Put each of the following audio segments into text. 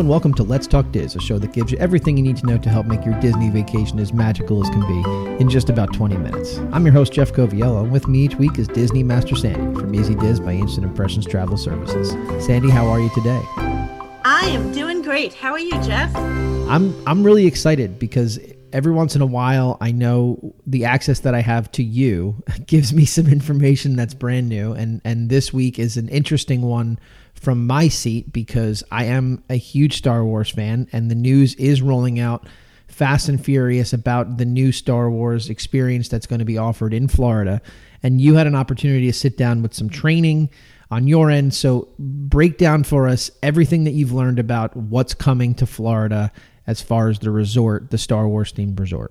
and welcome to Let's Talk Diz, a show that gives you everything you need to know to help make your Disney vacation as magical as can be in just about 20 minutes. I'm your host, Jeff Coviello, and with me each week is Disney Master Sandy from Easy Diz by Instant Impressions Travel Services. Sandy, how are you today? I am doing great. How are you, Jeff? I'm really excited because every once in a while, I know the access that I have to you gives me some information that's brand new, and this week is an interesting one from my seat because I am a huge Star Wars fan, and the news is rolling out fast and furious about the new Star Wars experience that's going to be offered in Florida. And you had an opportunity to sit down with some training on your end. So break down for us everything that you've learned about what's coming to Florida as far as the resort, the Star Wars themed resort.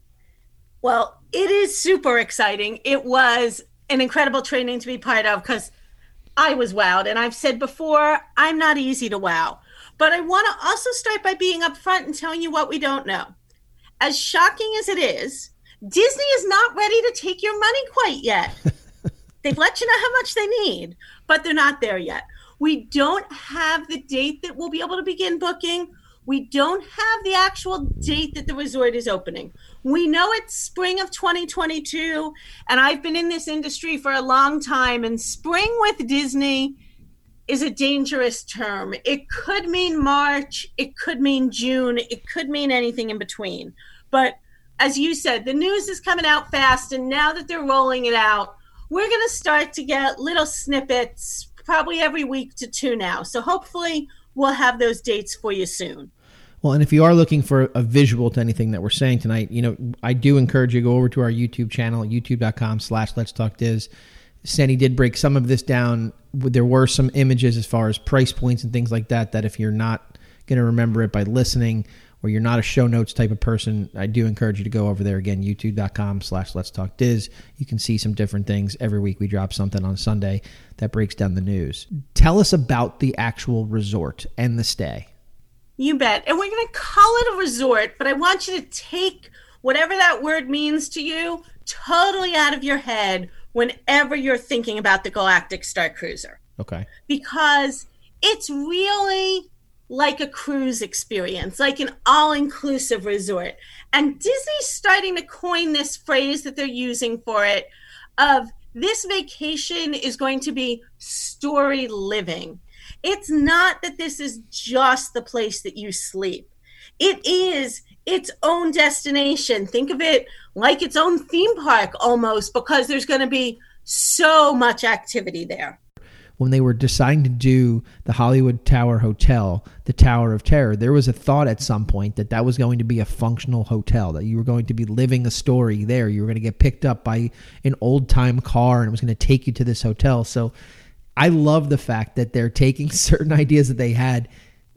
Well, it is super exciting. It was an incredible training to be part of because I was wowed. And I've said before, I'm not easy to wow. But I want to also start by being upfront and telling you what we don't know. As shocking as it is, Disney is not ready to take your money quite yet. They've let you know how much they need, but they're not there yet. We don't have the date that we'll be able to begin booking. We don't have the actual date that the resort is opening. We know it's spring of 2022, and I've been in this industry for a long time, and spring with Disney is a dangerous term. It could mean March, it could mean June, it could mean anything in between. But as you said, the news is coming out fast, and now that they're rolling it out, we're going to start to get little snippets probably every week to two now. So hopefully we'll have those dates for you soon. Well, and if you are looking for a visual to anything that we're saying tonight, I do encourage you to go over to our YouTube channel, youtube.com/Let's Talk Diz. Sandy did break some of this down. There were some images as far as price points and things like that if you're not going to remember it by listening or you're not a show notes type of person, I do encourage you to go over there again, youtube.com/Let's Talk Diz. You can see some different things. Every week we drop something on Sunday that breaks down the news. Tell us about the actual resort and the stay. You bet. And we're going to call it a resort, but I want you to take whatever that word means to you totally out of your head whenever you're thinking about the Galactic Star Cruiser. Okay. Because it's really like a cruise experience, like an all-inclusive resort. And Disney's starting to coin this phrase that they're using for it of this vacation is going to be story living. It's not that this is just the place that you sleep. It is its own destination. Think of it like its own theme park almost, because there's going to be so much activity there. When they were deciding to do the Hollywood Tower Hotel, the Tower of Terror, there was a thought at some point that was going to be a functional hotel, that you were going to be living a story there. You were going to get picked up by an old-time car and it was going to take you to this hotel. So I love the fact that they're taking certain ideas that they had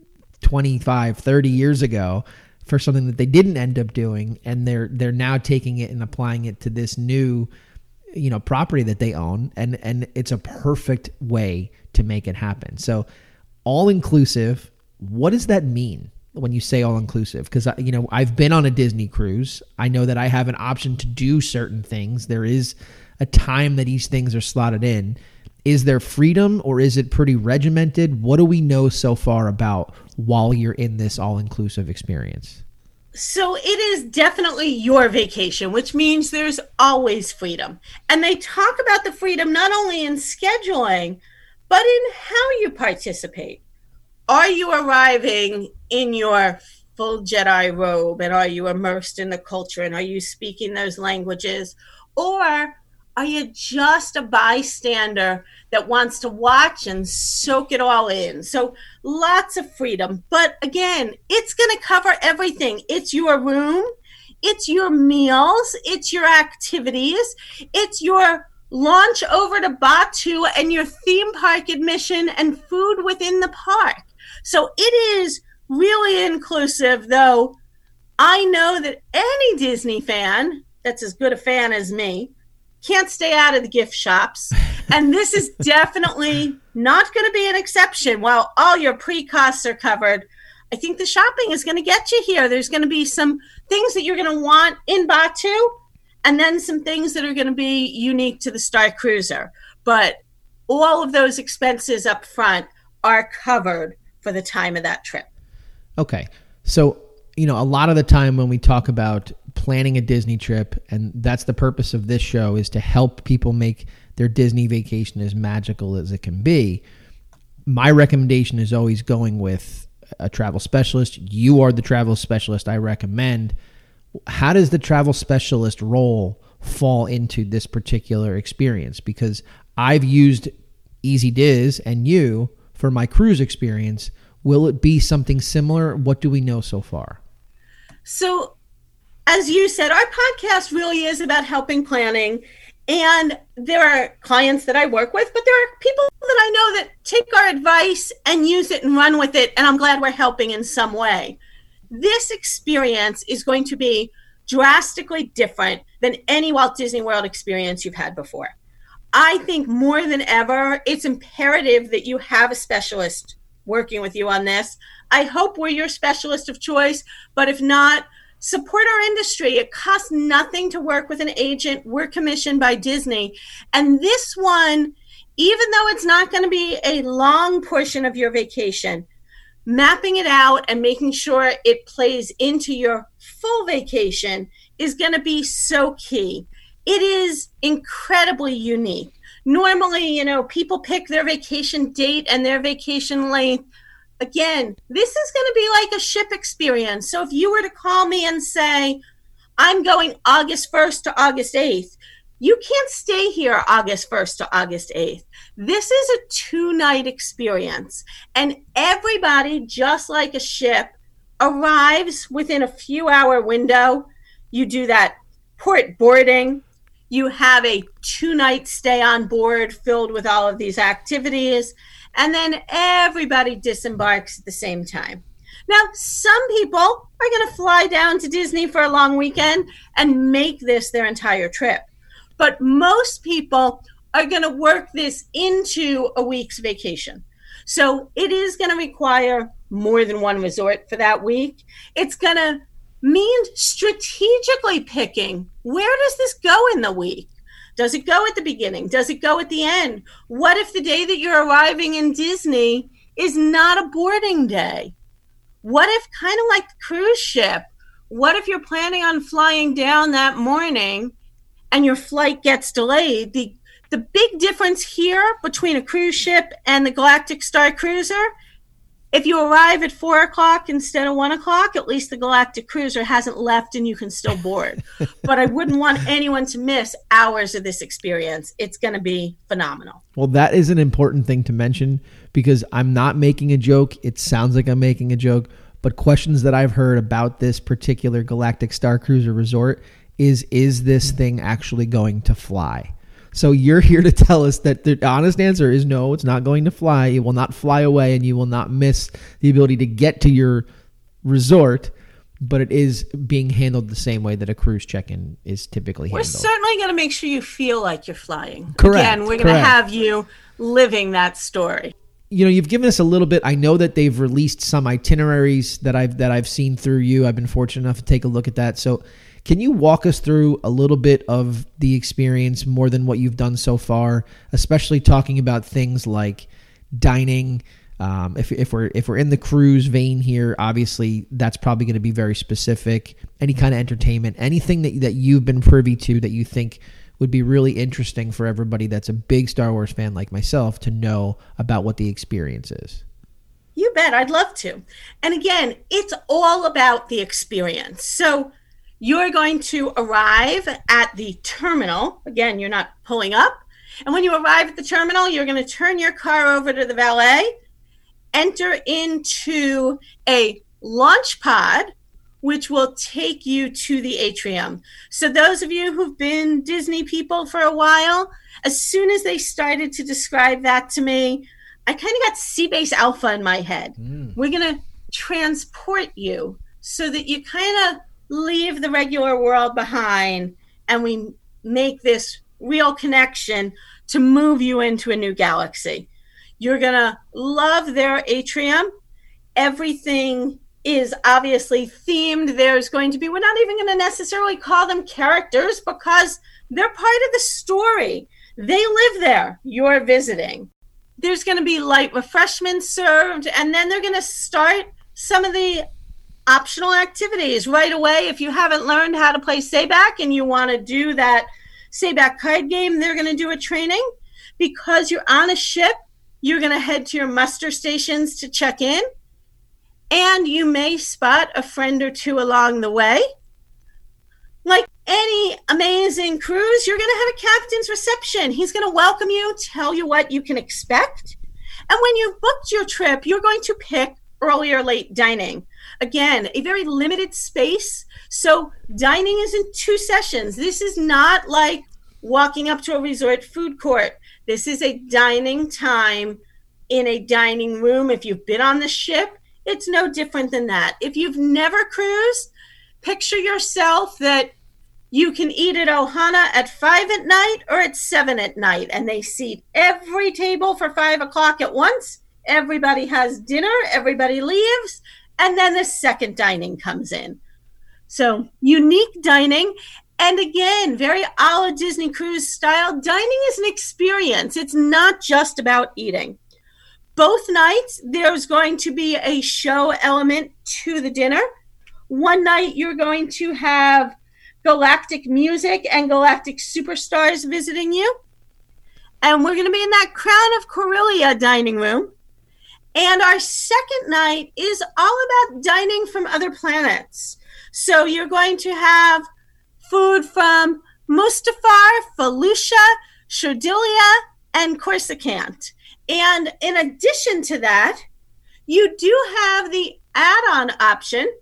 25, 30 years ago for something that they didn't end up doing, and they're now taking it and applying it to this new property that they own, and it's a perfect way to make it happen. So all inclusive, what does that mean when you say all inclusive? Because I've been on a Disney cruise. I know that I have an option to do certain things. There is a time that each things are slotted in. Is there freedom, or is it pretty regimented? What do we know so far about while you're in this all-inclusive experience? So it is definitely your vacation, which means there's always freedom. And they talk about the freedom not only in scheduling, but in how you participate. Are you arriving in your full Jedi robe, and are you immersed in the culture, and are you speaking those languages? Or are you just a bystander that wants to watch and soak it all in? So lots of freedom. But again, it's going to cover everything. It's your room. It's your meals. It's your activities. It's your launch over to Batuu and your theme park admission and food within the park. So it is really inclusive, though I know that any Disney fan that's as good a fan as me can't stay out of the gift shops. And this is definitely not going to be an exception. While all your pre-costs are covered, I think the shopping is going to get you here. There's going to be some things that you're going to want in Batuu, and then some things that are going to be unique to the Star Cruiser. But all of those expenses up front are covered for the time of that trip. Okay. So, a lot of the time when we talk about planning a Disney trip, and that's the purpose of this show, is to help people make their Disney vacation as magical as it can be. My recommendation is always going with a travel specialist. You are the travel specialist I recommend. How does the travel specialist role fall into this particular experience? Because I've used EasyDiz and you for my cruise experience. Will it be something similar? What do we know so far? So, as you said, our podcast really is about helping planning. And there are clients that I work with, but there are people that I know that take our advice and use it and run with it. And I'm glad we're helping in some way. This experience is going to be drastically different than any Walt Disney World experience you've had before. I think more than ever, it's imperative that you have a specialist working with you on this. I hope we're your specialist of choice, but if not, support our industry. It costs nothing to work with an agent. We're commissioned by Disney. And this one, even though it's not going to be a long portion of your vacation, mapping it out and making sure it plays into your full vacation is going to be so key. It is incredibly unique. Normally, people pick their vacation date and their vacation length. Again, this is going to be like a ship experience. So if you were to call me and say, I'm going August 1st to August 8th, you can't stay here August 1st to August 8th. This is a 2-night experience. And everybody, just like a ship, arrives within a few hour window. You do that port boarding. You have a 2-night stay on board filled with all of these activities. And then everybody disembarks at the same time. Now, some people are going to fly down to Disney for a long weekend and make this their entire trip. But most people are going to work this into a week's vacation. So it is going to require more than one resort for that week. It's going to mean strategically picking, where does this go in the week? Does it go at the beginning? Does it go at the end? What if the day that you're arriving in Disney is not a boarding day? What if, kind of like the cruise ship, what if you're planning on flying down that morning and your flight gets delayed? The big difference here between a cruise ship and the Galactic Star Cruiser, if you arrive at 4 o'clock instead of 1 o'clock, at least the Galactic Cruiser hasn't left and you can still board. But I wouldn't want anyone to miss hours of this experience. It's going to be phenomenal. Well, that is an important thing to mention because I'm not making a joke. It sounds like I'm making a joke, but questions that I've heard about this particular Galactic Star Cruiser resort is this thing actually going to fly? So you're here to tell us that the honest answer is no, it's not going to fly. It will not fly away and you will not miss the ability to get to your resort, but it is being handled the same way that a cruise check-in is typically handled. We're certainly going to make sure you feel like you're flying. Correct. Again, we're going to have you living that story. You've given us a little bit. I know that they've released some itineraries that I've seen through you. I've been fortunate enough to take a look at that. So can you walk us through a little bit of the experience more than what you've done so far, especially talking about things like dining? If we're in the cruise vein here, obviously that's probably going to be very specific. Any kind of entertainment, anything that you've been privy to that you think would be really interesting for everybody that's a big Star Wars fan like myself to know about what the experience is. You bet. I'd love to. And again, it's all about the experience. So you're going to arrive at the terminal. Again, you're not pulling up. And when you arrive at the terminal, you're going to turn your car over to the valet, enter into a launch pod, which will take you to the atrium. So those of you who've been Disney people for a while, as soon as they started to describe that to me, I kind of got Seabase Alpha in my head. We're going to transport you so that you kind of leave the regular world behind and we make this real connection to move you into a new galaxy. You're going to love their atrium. Everything is obviously themed. There's going to be, we're not even going to necessarily call them characters because they're part of the story. They live there. You're visiting. There's going to be light refreshments served, and then they're going to start some of the optional activities right away. If you haven't learned how to play Sabak and you want to do that Sabak card game, they're going to do a training. Because you're on a ship, you're going to head to your muster stations to check in, and you may spot a friend or two along the way. Like any amazing cruise, you're going to have a captain's reception. He's going to welcome you, tell you what you can expect. And when you've booked your trip, you're going to pick early or late dining. Again, a very limited space. So dining is in 2 sessions. This is not like walking up to a resort food court. This is a dining time in a dining room. If you've been on the ship, it's no different than that. If you've never cruised, picture yourself that you can eat at Ohana at 5 at night or at 7 at night, and they seat every table for 5 o'clock at once. Everybody has dinner, everybody leaves, and then the second dining comes in. So unique dining. And again, very a la Disney Cruise style, dining is an experience. It's not just about eating. Both nights, there's going to be a show element to the dinner. One night, you're going to have galactic music and galactic superstars visiting you. And we're going to be in that Crown of Corellia dining room. And our second night is all about dining from other planets. So you're going to have food from Mustafar, Felucia, Shodilia, and Coruscant. And in addition to that, you do have the add-on option,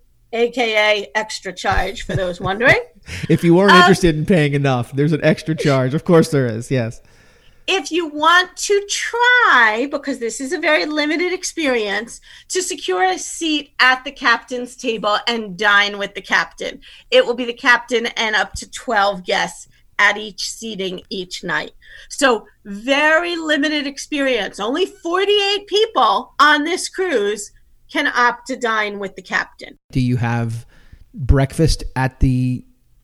aka extra charge for those wondering. If you weren't interested in paying enough, there's an extra charge. Of course there is, yes. If you want to try, because this is a very limited experience, to secure a seat at the captain's table and dine with the captain. It will be the captain and up to 12 guests at each seating each night. So very limited experience. Only 48 people on this cruise can opt to dine with the captain. Do you have breakfast at the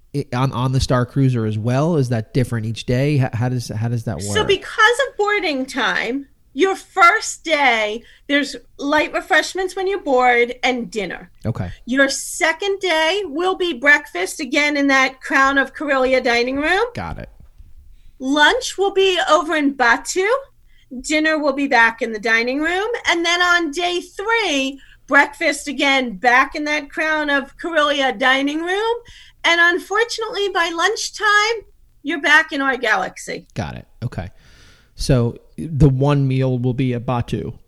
on the Star Cruiser as well? Is that different each day? How does that work? So because of boarding time, your first day, there's light refreshments when you board and dinner. Okay. Your second day will be breakfast, again in that Crown of Corellia dining room. Got it. Lunch will be over in Batuu. Dinner will be back in the dining room. And then on day 3, breakfast again back in that Crown of Corellia dining room. And unfortunately, by lunchtime, you're back in our galaxy. Got it. Okay. So the one meal will be at Batuu.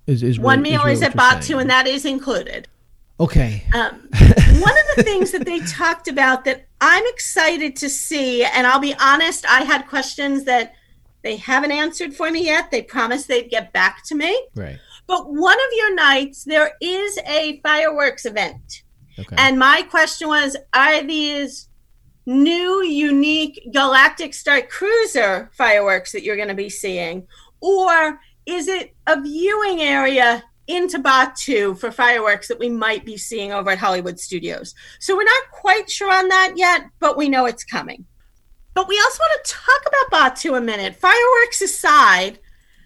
One meal is at Batuu, and that is included. Okay. One of the things that they talked about that I'm excited to see, and I'll be honest, I had questions that they haven't answered for me yet. They promised they'd get back to me. Right. But one of your nights, there is a fireworks event. Okay. And my question was, are these new, unique Galactic Star Cruiser fireworks that you're going to be seeing? Or is it a viewing area into Batuu for fireworks that we might be seeing over at Hollywood Studios? So we're not quite sure on that yet, but we know it's coming. But we also want to talk about Batuu a minute. Fireworks aside,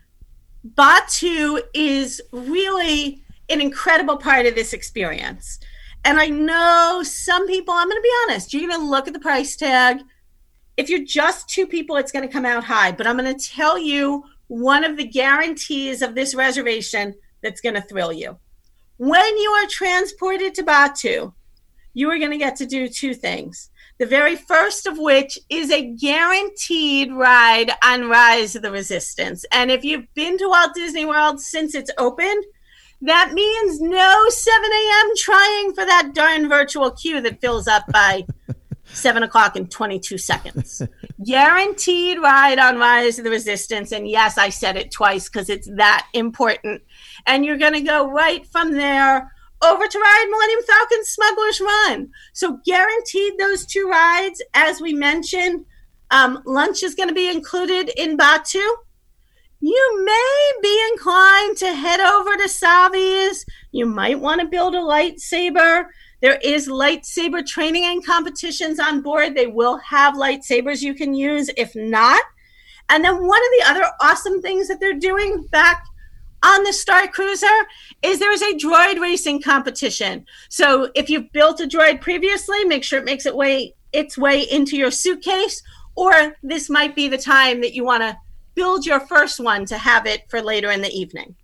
Batuu is really an incredible part of this experience. And I know some people, I'm going to be honest, you're going to look at the price tag. If you're just 2 people, it's going to come out high. But I'm going to tell you one of the guarantees of this reservation that's going to thrill you. When you are transported to Batuu, you are going to get to do 2 things. The very first of which is a guaranteed ride on Rise of the Resistance. And if you've been to Walt Disney World since it's opened, that means no 7 a.m. trying for that darn virtual queue that fills up by 7 o'clock and 22 seconds. Guaranteed ride on Rise of the Resistance. And yes, I said it twice because it's that important. And you're going to go right from there over to ride Millennium Falcon Smuggler's Run. So guaranteed those 2 rides. As we mentioned, lunch is going to be included in Batuu. You may be inclined to head over to Savi's. You might want to build a lightsaber. There is lightsaber training and competitions on board. They will have lightsabers you can use if not. And then one of the other awesome things that they're doing back on the Star Cruiser is there's a droid racing competition. So if you've built a droid previously, make sure it makes its way into your suitcase, or this might be the time that you want to build your first one to have it for later in the evening.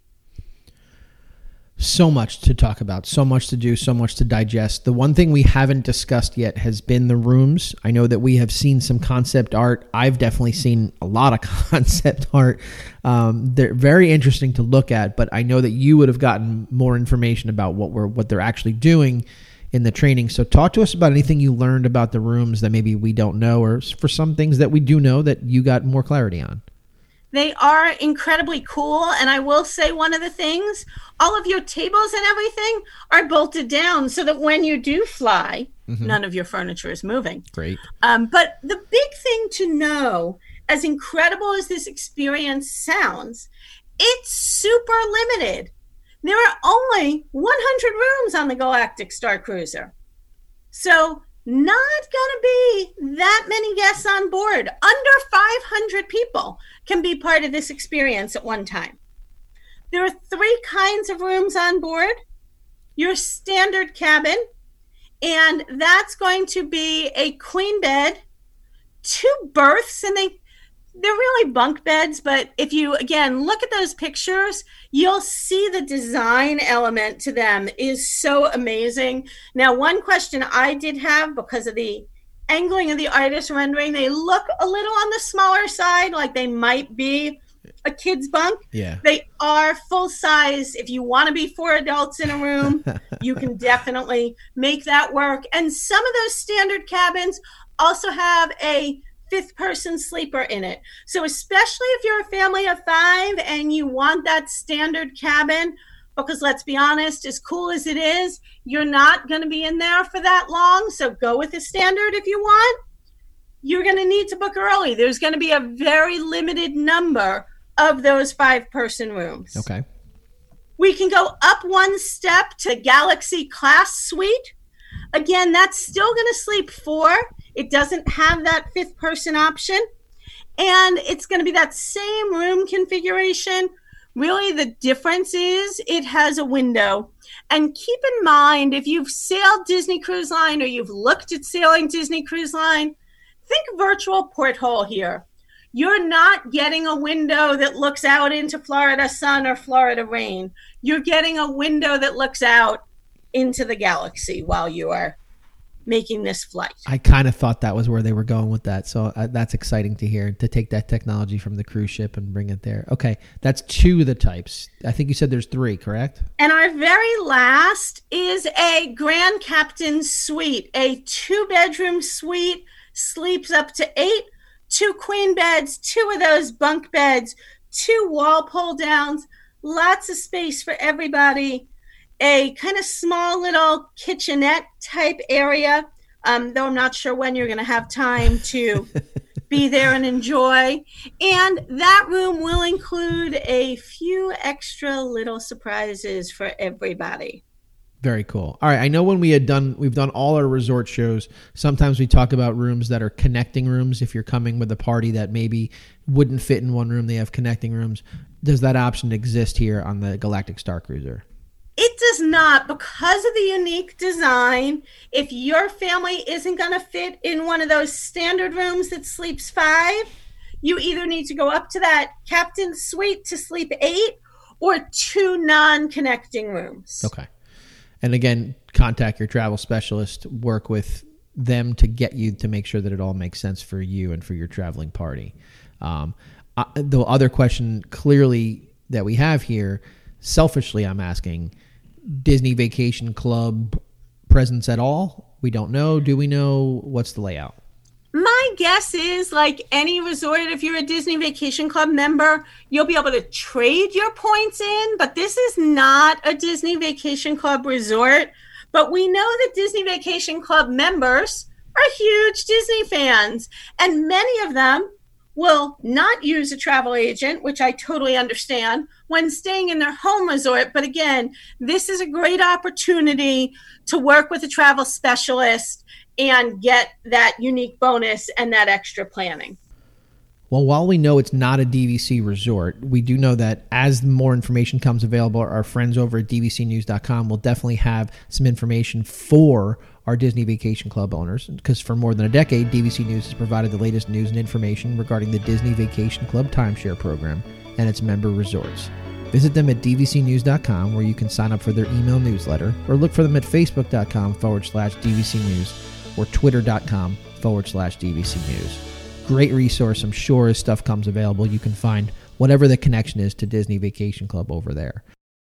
So much to talk about, so much to do, so much to digest. The one thing we haven't discussed yet has been the rooms. I know that we have seen some concept art. I've definitely seen a lot of concept art. They're very interesting to look at, but I know that you would have gotten more information about what they're actually doing in the training. So talk to us about anything you learned about the rooms that maybe we don't know, or for some things that we do know that you got more clarity on. They are incredibly cool. And I will say one of the things, all of your tables and everything are bolted down so that when you do fly, none of your furniture is moving. Great. But the big thing to know, as incredible as this experience sounds, it's super limited. There are only 100 rooms on the Galactic Star Cruiser. So not going to be that many guests on board. Under 500 people can be part of this experience at one time. There are 3 kinds of rooms on board. Your standard cabin, and that's going to be a queen bed, 2 berths, and they're really bunk beds, but if you, again, look at those pictures, you'll see the design element to them is so amazing. Now, one question I did have, because of the angling of the artist rendering, they look a little on the smaller side, like they might be a kid's bunk. Yeah. They are full size. If you want to be 4 adults in a room, you can definitely make that work. And some of those standard cabins also have a 5th person sleeper in it. So especially if you're a family of 5 and you want that standard cabin, because let's be honest, as cool as it is, you're not going to be in there for that long. So go with the standard if you want. You're going to need to book early. There's going to be a very limited number of those 5-person rooms. Okay. We can go up one step to Galaxy Class Suite. Again, that's still going to sleep 4. It doesn't have that 5th person option. And it's going to be that same room configuration. Really, the difference is it has a window. And keep in mind, if you've sailed Disney Cruise Line or you've looked at sailing Disney Cruise Line, think virtual porthole here. You're not getting a window that looks out into Florida sun or Florida rain. You're getting a window that looks out into the galaxy while you are making this flight. I kind of thought that was where they were going with that. So that's exciting to hear, to take that technology from the cruise ship and bring it there. Okay, that's 2 of the types. I think you said there's 3, correct? And our very last is a Grand Captain Suite, a 2-bedroom suite, sleeps up to 8, 2 queen beds, 2 of those bunk beds, 2 wall pull downs, lots of space for everybody. A kind of small little kitchenette type area, though I'm not sure when you're going to have time to be there and enjoy. And that room will include a few extra little surprises for everybody. Very cool. All right. I know when we've done all our resort shows, sometimes we talk about rooms that are connecting rooms. If you're coming with a party that maybe wouldn't fit in one room, they have connecting rooms. Does that option exist here on the Galactic Star Cruiser? It does not, because of the unique design. If your family isn't going to fit in one of those standard rooms that sleeps 5, you either need to go up to that Captain Suite to sleep 8 or 2 non-connecting rooms. Okay. And again, contact your travel specialist, work with them to get you to make sure that it all makes sense for you and for your traveling party. The other question clearly that we have here, selfishly I'm asking, Disney Vacation Club presence at all? We don't know. Do we know? What's the layout? My guess is, like any resort, if you're a Disney Vacation Club member, you'll be able to trade your points in, but this is not a Disney Vacation Club resort. But we know that Disney Vacation Club members are huge Disney fans, and many of them will not use a travel agent, which I totally understand, when staying in their home resort. But again, this is a great opportunity to work with a travel specialist and get that unique bonus and that extra planning. Well, while we know it's not a DVC resort, we do know that as more information comes available, our friends over at dvcnews.com will definitely have some information for our Disney Vacation Club owners, because for more than a decade, DVC News has provided the latest news and information regarding the Disney Vacation Club timeshare program and its member resorts. Visit them at dvcnews.com, where you can sign up for their email newsletter, or look for them at facebook.com/DVC News or twitter.com/DVC News. Great resource. I'm sure as stuff comes available, you can find whatever the connection is to Disney Vacation Club over there.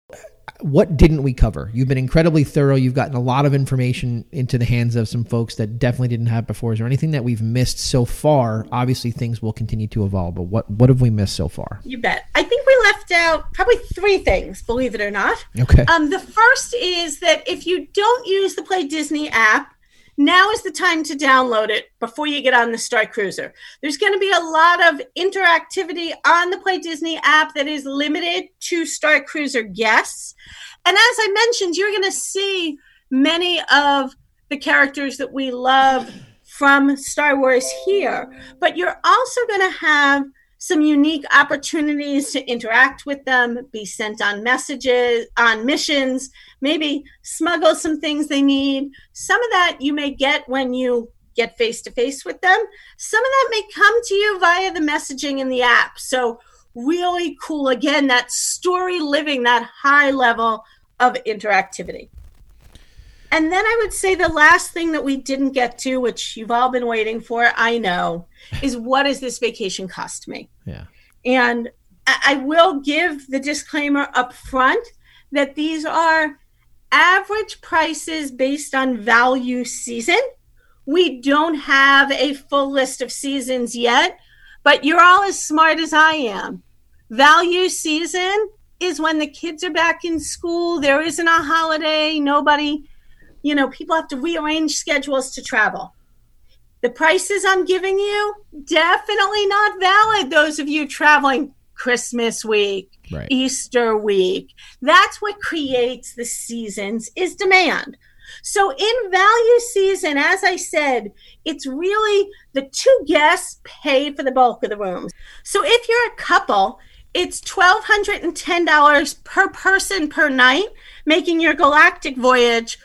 What didn't we cover? You've been incredibly thorough. You've gotten a lot of information into the hands of some folks that definitely didn't have before. Is there anything that we've missed so far? Obviously, things will continue to evolve, but what have we missed so far? You bet. I think we left out probably 3 things, believe it or not. Okay. The first is that if you don't use the Play Disney app, now is the time to download it before you get on the Star Cruiser. There's going to be a lot of interactivity on the Play Disney app that is limited to Star Cruiser guests. And as I mentioned, you're going to see many of the characters that we love from Star Wars here. But you're also going to have some unique opportunities to interact with them, be sent on messages, on missions, maybe smuggle some things they need. Some of that you may get when you get face-to-face with them. Some of that may come to you via the messaging in the app. So really cool. Again, that story living, that high level of interactivity. And then I would say the last thing that we didn't get to, which you've all been waiting for, I know, is what does this vacation cost me? Yeah. And I will give the disclaimer up front that these are average prices based on value season. We don't have a full list of seasons yet, but you're all as smart as I am. Value season is when the kids are back in school, there isn't a holiday, nobody, people have to rearrange schedules to travel. The prices I'm giving you, definitely not valid. Those of you traveling Christmas week, right, Easter week. That's what creates the seasons is demand. So in value season, as I said, it's really the 2 guests pay for the bulk of the rooms. So if you're a couple, it's $1,210 per person per night, making your galactic voyage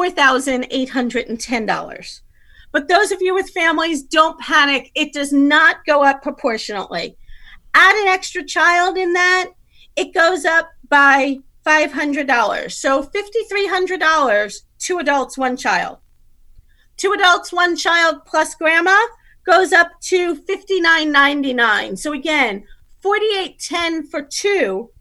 $4,810. But those of you with families, don't panic. It does not go up proportionately. Add an extra child in that, it goes up by $500. So $5,300, 2 adults, 1 child. 2 adults, 1 child plus grandma goes up to $59.99. So again, $48.10 for 2,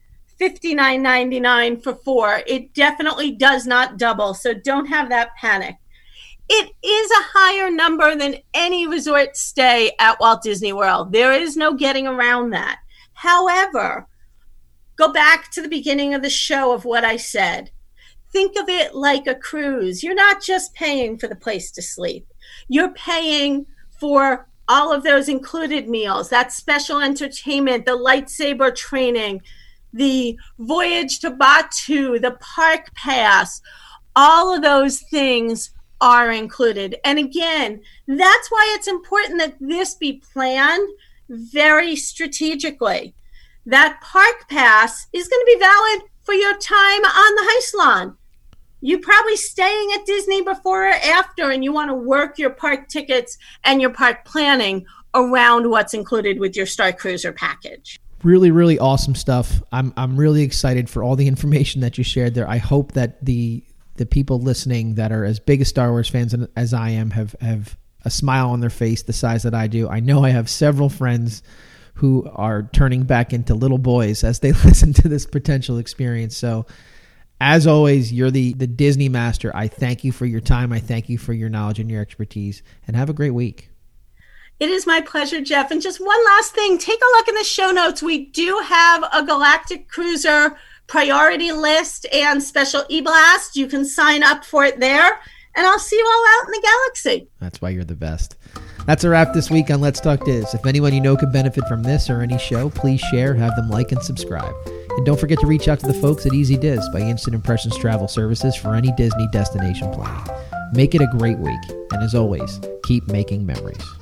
$59.99 for 4. It definitely does not double, so don't have that panic. It is a higher number than any resort stay at Walt Disney World. There is no getting around that. However, go back to the beginning of the show of what I said. Think of it like a cruise. You're not just paying for the place to sleep. You're paying for all of those included meals, that special entertainment, the lightsaber training, the voyage to Batuu, the park pass. All of those things are included. And again, that's why it's important that this be planned very strategically. That park pass is going to be valid for your time on the Heislan. You're probably staying at Disney before or after, and you want to work your park tickets and your park planning around what's included with your Star Cruiser package. Really, really awesome stuff. I'm really excited for all the information that you shared there. I hope that the people listening that are as big as Star Wars fans as I am have a smile on their face the size that I do. I know I have several friends who are turning back into little boys as they listen to this potential experience. So as always, you're the Disney master. I thank you for your time. I thank you for your knowledge and your expertise, and have a great week. It is my pleasure, Jeff. And just one last thing, take a look in the show notes. We do have a Galactic Cruiser priority list and special e-blast. You can sign up for it there, and I'll see you all out in the galaxy. That's why you're the best. That's a wrap this week on Let's Talk Diz. If anyone you know could benefit from this or any show, please share, have them like and subscribe. And don't forget to reach out to the folks at Easy Diz by Instant Impressions Travel Services for any Disney destination planning. Make it a great week, and as always, keep making memories.